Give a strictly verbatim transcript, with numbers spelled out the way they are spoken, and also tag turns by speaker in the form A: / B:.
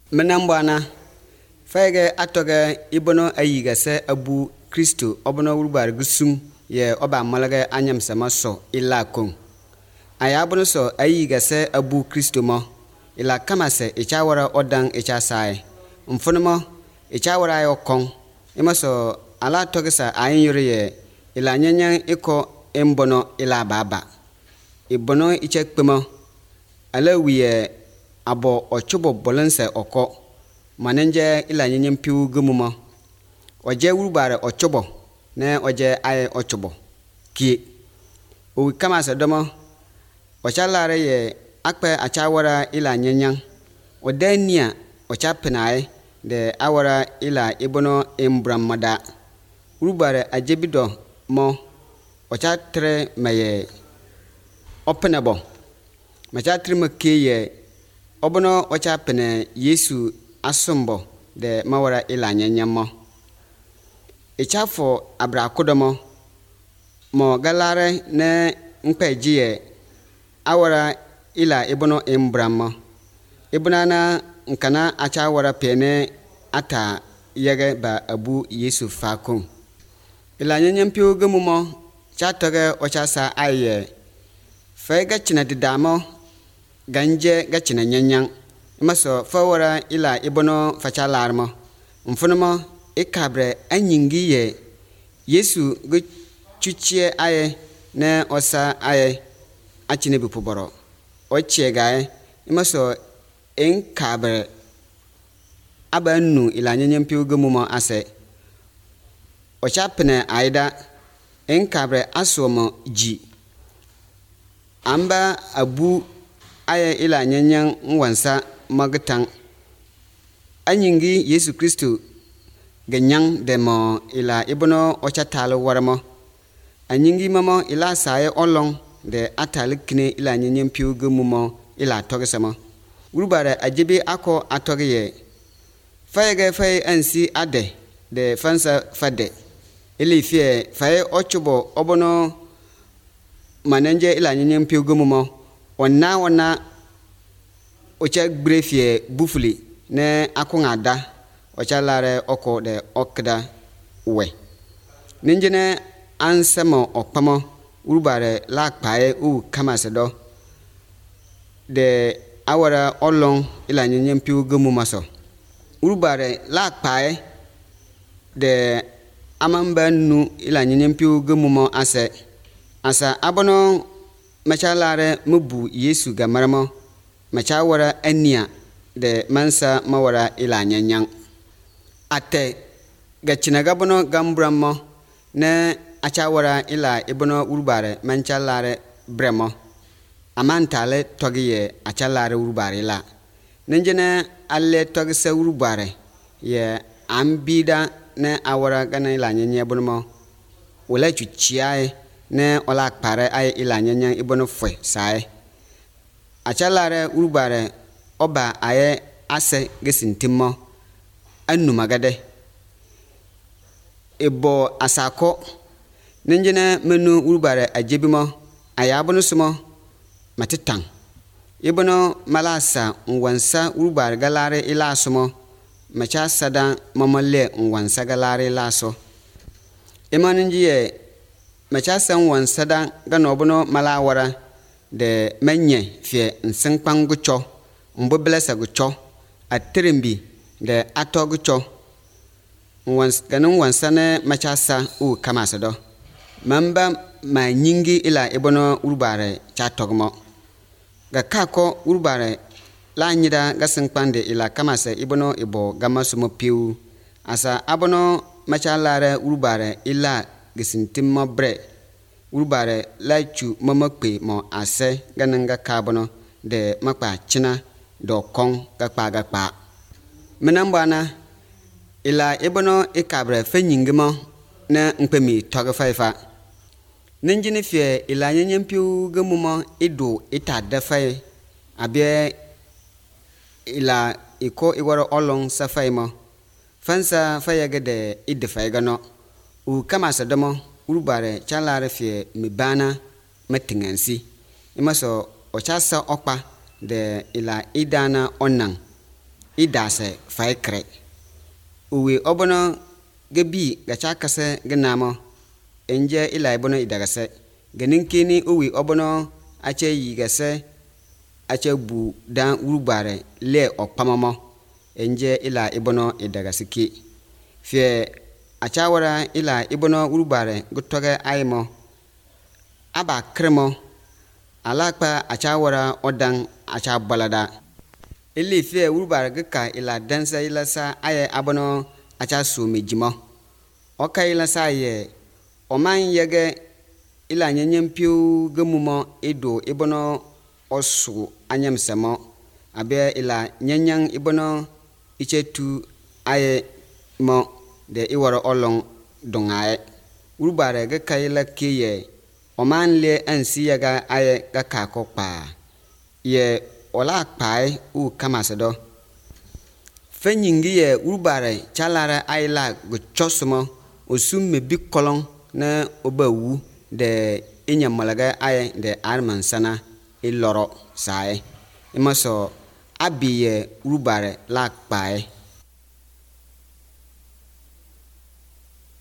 A: Menambana fayge atoge ibono ayiga se abu Kristo obono wurbar gusum ye oba malage anyam sama so ila kon ayabono so ayiga se abu Kristo mo ila kama se ichawara odang icha sai mfunmo ichawara yo kon imaso ala togesa ayin yure ye ila nyanyan iko embono ila baba ibono iche kpemo ala wiye abo ochubo bolense oko manenje ila nyenyen piu gumuma oje wurubare ochubo ne oje aye ochubo ki o kama se domo ochalare ye akpe achawara ila nyenyan odania ochapinae de awara ila ibono embramada wurubare ajebido mo ochatre maye openabo machatre makeye obono ochapene Yesu asombo de mawara ila nyanyamo ichafo abrakodomo mo galare ne mpejiye awara ila ibono embramo ibunana nkana achawara pene ata yege ba abu Yesu fakon ila nyanyampio gemumo chatoge ochasa aye fega china didamo ganje gachina nyanyan maso fawara ila ibono fachalarmo mfunomo ikabre anyingi ye Yesu go chuchie aye ne osa aye achine bipuboro ochie gae maso enkabre abanu ila nyanyampio gemumo ase ochapene aida enkabre asomo ji amba abu aye ila nyanyan nwansa magtang anyingi Yesu Kristo ganyang demo ila ibono ochatalo waramo anyingi mamo ila saye olong de atalikne ila nyanyan piu gumumo ila togesamo urubare ajibi ako atogeye fayege fay ansi ade de fansa fade ili fie faye ochubo obono manenje ila nyanyan piu gumumo onna onna ocha grefie bufuli ne akungada ocha lare oko de okda we ninjene ansemo opamo urubare lakpae u kamasedo de awara olong ila nyempiu gumu maso urubare lakpae de amambanu ila nyempiu gumu mo ase asa abono machalare mubu Yesu gamaramo machawara ania de mansa mawara ila nyanyang ate gachina gabono gambramo ne achawara ila ibono urubare manchalare bremo amantale togiye achalare urubare la nenjene alle togse urubare ye ambida ne awara gana ila nyanya bono wala chuchiae ne ola pare ay ila nyanyan ibono fwe sae achalare urubare oba aye ase gesintimo annu magade ebo asako nenjene menu urubare ajebimo ayabono sumo matitang ibono malasa nwansa urubare galare ila sumo macha sada mamale nwansa galare laso imaninjiye machasan wan sada gano bono malawara de menye fie nsinkpan gucho mboblesa gucho atrembi de ato gucho wan ganon wan sane machasa u kamasado mamba ma nyingi ila ibono urbare chatogmo ga kako urbare la nyida gasinkpan de ila kamase ibono ibo gamasumo piu asa abono machalare urbare ila gisintimmo bre urubare laichu mamakpe mo ase gananga kabono de makpa china do kong gakpa gakpa menambana ila ibono ikabre fenyingimo na nkpemi toga faifa ninjini fie ila nyanyampiu gemumo idu itade fai abie ila iko iwaro olong safaimo fansa fayagede idefai gano u kama sadomo urubare chalare fie mibana matingansi imaso ochasa okpa de ila idana onang idase fai kre uwe obono gebi gacha kase genamo enje ila ibono idagase geninkini uwe obono ache yigase ache bu dan urubare le opamamo enje ila ibono idagasiki fie achawara ila ibono urubare gutoge aimo aba kremo alakpa achawara odan acha balada ili fie urubare gka ila dansa ila sa aye abono acha sumejimo oka ila sa ye oman yege ila nyanyempiu gemumo edo ibono osu anyamsemo abe ila nyanyang ibono ichetu aye mo de iwaro olong dongae urubare ga kayla kiye oman le ansi yaga aye ga kako pa ye ola pai u kamasado fenyingi ye urubare chalara ayla go chosmo osumme bikolong na obawu de inyamalaga aye de arman sana iloro sae imaso abiye urubare la pai